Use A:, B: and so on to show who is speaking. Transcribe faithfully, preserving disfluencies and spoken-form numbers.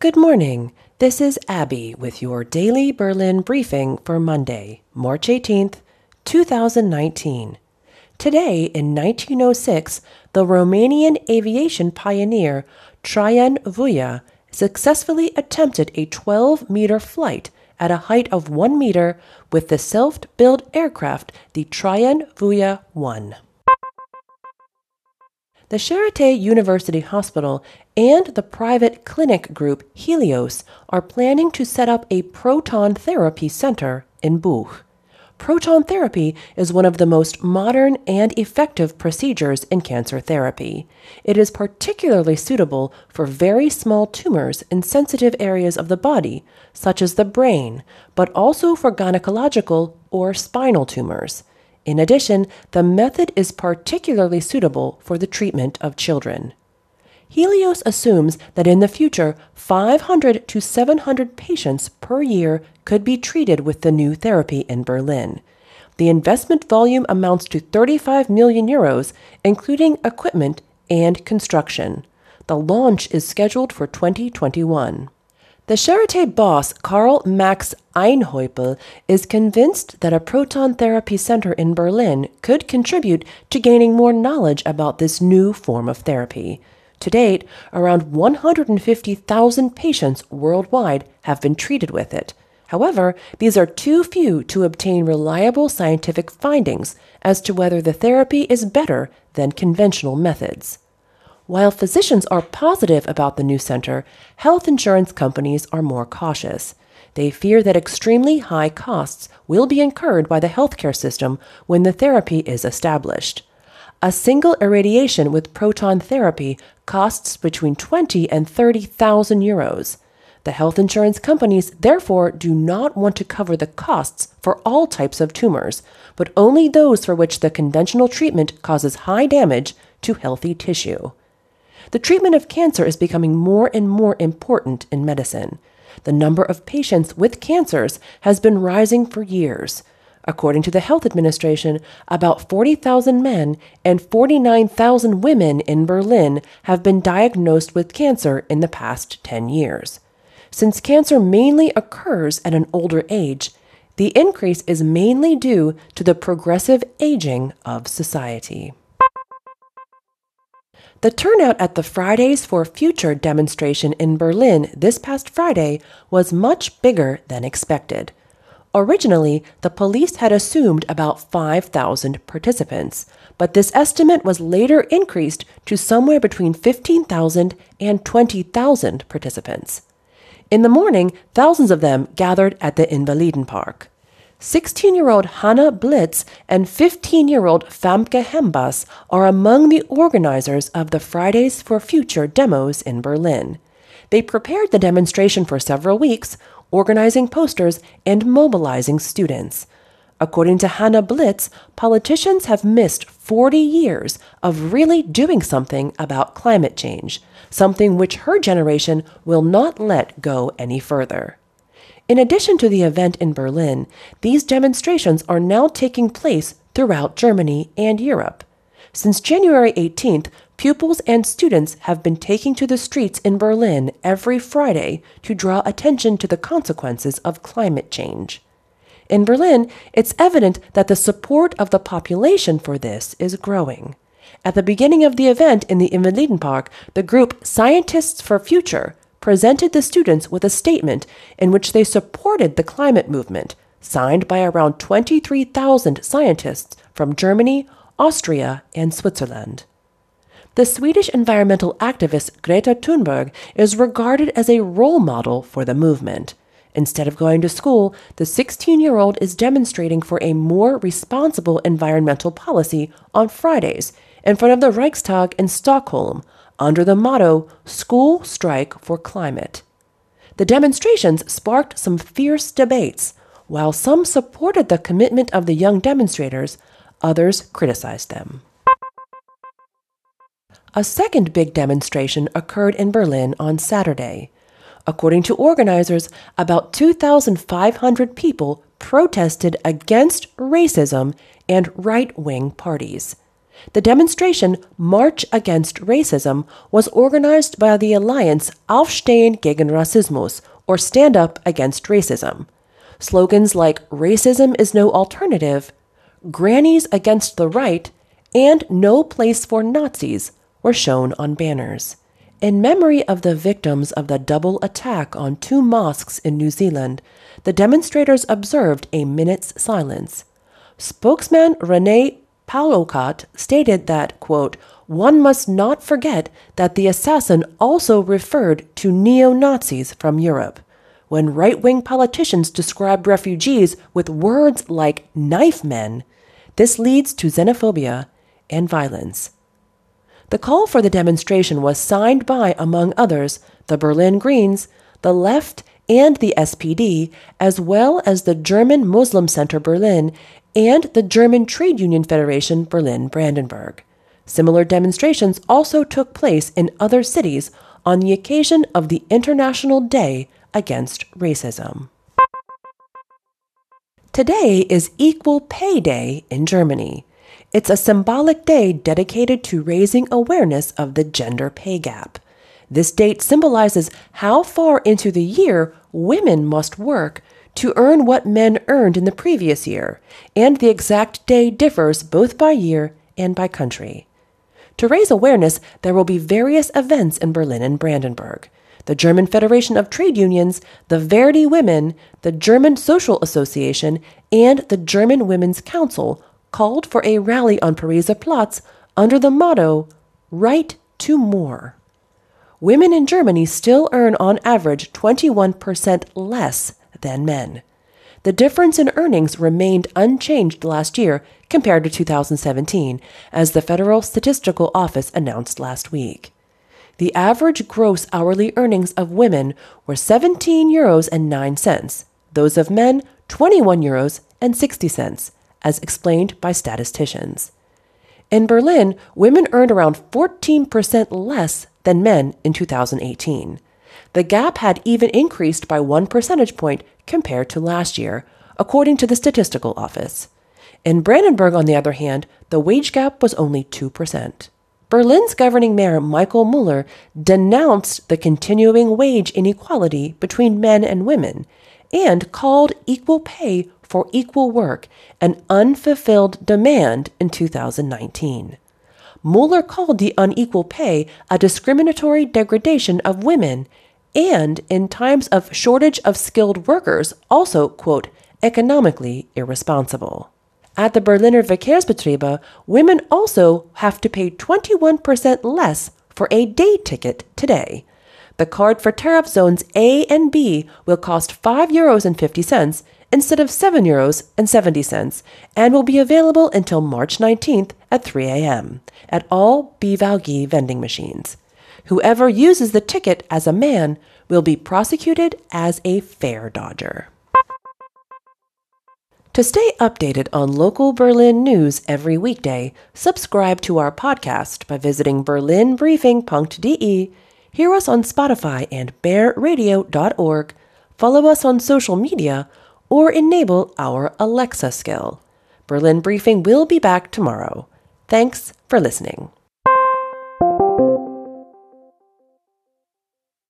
A: Good morning. This is Abby with your daily Berlin briefing for Monday, March eighteenth, two thousand nineteen. Today, in nineteen oh six, the Romanian aviation pioneer Traian Vuia successfully attempted a twelve-meter flight at a height of one meter with the self-built aircraft, the Traian Vuia one. The Charité University Hospital and the private clinic group Helios are planning to set up a proton therapy center in Buch. Proton therapy is one of the most modern and effective procedures in cancer therapy. It is particularly suitable for very small tumors in sensitive areas of the body, such as the brain, but also for gynecological or spinal tumors. In addition, the method is particularly suitable for the treatment of children. Helios assumes that in the future, five hundred to seven hundred patients per year could be treated with the new therapy in Berlin. The investment volume amounts to thirty-five million euros, including equipment and construction. The launch is scheduled for twenty twenty-one. The Charité boss Karl Max Einhäupl is convinced that a proton therapy center in Berlin could contribute to gaining more knowledge about this new form of therapy. To date, around one hundred fifty thousand patients worldwide have been treated with it. However, these are too few to obtain reliable scientific findings as to whether the therapy is better than conventional methods. While physicians are positive about the new center, health insurance companies are more cautious. They fear that extremely high costs will be incurred by the healthcare system when the therapy is established. A single irradiation with proton therapy costs between twenty and thirty thousand euros. The health insurance companies therefore do not want to cover the costs for all types of tumors, but only those for which the conventional treatment causes high damage to healthy tissue. The treatment of cancer is becoming more and more important in medicine. The number of patients with cancers has been rising for years. According to the Health Administration, about forty thousand men and forty-nine thousand women in Berlin have been diagnosed with cancer in the past ten years. Since cancer mainly occurs at an older age, the increase is mainly due to the progressive aging of society. The turnout at the Fridays for Future demonstration in Berlin this past Friday was much bigger than expected. Originally, the police had assumed about five thousand participants, but this estimate was later increased to somewhere between fifteen thousand and twenty thousand participants. In the morning, thousands of them gathered at the Invalidenpark. sixteen-year-old Hannah Blitz and fifteen-year-old Famke Hembas are among the organizers of the Fridays for Future demos in Berlin. They prepared the demonstration for several weeks, organizing posters and mobilizing students. According to Hannah Blitz, politicians have missed forty years of really doing something about climate change, something which her generation will not let go any further. In addition to the event in Berlin, these demonstrations are now taking place throughout Germany and Europe. Since January eighteenth, pupils and students have been taking to the streets in Berlin every Friday to draw attention to the consequences of climate change. In Berlin, it's evident that the support of the population for this is growing. At the beginning of the event in the Invalidenpark, the group Scientists for Future presented the students with a statement in which they supported the climate movement, signed by around twenty-three thousand scientists from Germany, Austria, and Switzerland. The Swedish environmental activist Greta Thunberg is regarded as a role model for the movement. Instead of going to school, the sixteen-year-old is demonstrating for a more responsible environmental policy on Fridays in front of the Reichstag in Stockholm, under the motto, School Strike for Climate. The demonstrations sparked some fierce debates. While some supported the commitment of the young demonstrators, others criticized them. A second big demonstration occurred in Berlin on Saturday. According to organizers, about two thousand five hundred people protested against racism and right-wing parties. The demonstration March Against Racism was organized by the alliance Aufstehen gegen Rassismus, or Stand Up Against Racism. Slogans like "Racism is no alternative," "Grannies against the right," and "No place for Nazis" were shown on banners. In memory of the victims of the double attack on two mosques in New Zealand, the demonstrators observed a minute's silence. Spokesman Renee Paulokat stated that, quote, "One must not forget that the assassin also referred to neo-Nazis from Europe. When right-wing politicians describe refugees with words like knife men, this leads to xenophobia and violence." The call for the demonstration was signed by, among others, the Berlin Greens, the Left, and the S P D, as well as the German Muslim Center Berlin and the German Trade Union Federation Berlin-Brandenburg. Similar demonstrations also took place in other cities on the occasion of the International Day Against Racism. Today is Equal Pay Day in Germany. It's a symbolic day dedicated to raising awareness of the gender pay gap. This date symbolizes how far into the year women must work to earn what men earned in the previous year, and the exact day differs both by year and by country. To raise awareness, there will be various events in Berlin and Brandenburg. The German Federation of Trade Unions, the Verdi Women, the German Social Association, and the German Women's Council called for a rally on Pariser Platz under the motto, "Right to More." Women in Germany still earn on average twenty-one percent less than men. The difference in earnings remained unchanged last year compared to two thousand seventeen, as the Federal Statistical Office announced last week. The average gross hourly earnings of women were seventeen euros and nine cents, those of men twenty-one euros and sixty cents, as explained by statisticians. In Berlin, women earned around fourteen percent less than men in two thousand eighteen. The gap had even increased by one percentage point compared to last year, according to the Statistical Office. In Brandenburg, on the other hand, the wage gap was only two percent. Berlin's governing mayor Michael Müller denounced the continuing wage inequality between men and women and called equal pay for equal work an unfulfilled demand in two thousand nineteen. Müller called the unequal pay a discriminatory degradation of women and, in times of shortage of skilled workers, also, quote, economically irresponsible. At the Berliner Verkehrsbetriebe, women also have to pay twenty-one percent less for a day ticket today. The card for tariff zones A and B will cost five euros and fifty cents instead of seven euros and seventy cents and will be available until March nineteenth at three a.m. at all B V A G vending machines. Whoever uses the ticket as a man will be prosecuted as a fare dodger. To stay updated on local Berlin news every weekday, subscribe to our podcast by visiting berlin briefing punkt de, hear us on Spotify and bear radio dot org, follow us on social media, or enable our Alexa skill. Berlin Briefing will be back tomorrow. Thanks for listening.